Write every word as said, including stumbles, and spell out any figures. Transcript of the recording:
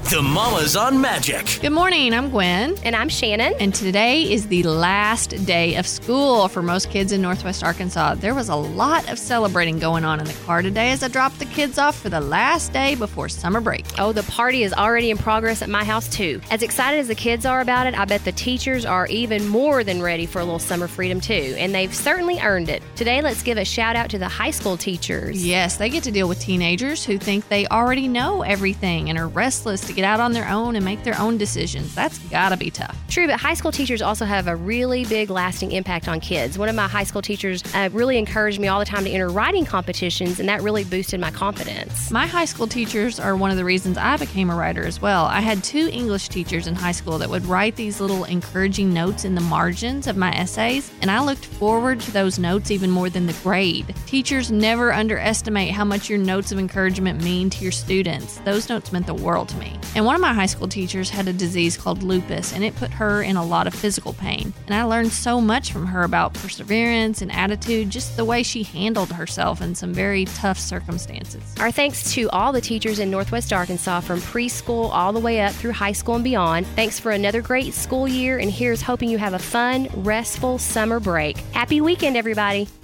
The Mamas on Magic. Good morning, I'm Gwen. And I'm Shannon. And today is the last day of school for most kids in Northwest Arkansas. There was a lot of celebrating going on in the car today as I dropped the kids off for the last day before summer break. Oh, the party is already in progress at my house, too. As excited as the kids are about it, I bet the teachers are even more than ready for a little summer freedom, too. And they've certainly earned it. Today, let's give a shout out to the high school teachers. Yes, they get to deal with teenagers who think they already know everything and are restless to get out on their own and make their own decisions. That's gotta be tough. True, but high school teachers also have a really big lasting impact on kids. One of my high school teachers uh, really encouraged me all the time to enter writing competitions, and that really boosted my confidence. My high school teachers are one of the reasons I became a writer as well. I had two English teachers in high school that would write these little encouraging notes in the margins of my essays, and I looked forward to those notes even more than the grade. Teachers never underestimate how much your notes of encouragement mean to your students. Those notes meant the world to me. And one of my high school teachers had a disease called lupus, and it put her in a lot of physical pain. And I learned so much from her about perseverance and attitude, just the way she handled herself in some very tough circumstances. Our thanks to all the teachers in Northwest Arkansas from preschool all the way up through high school and beyond. Thanks for another great school year, and here's hoping you have a fun, restful summer break. Happy weekend, everybody.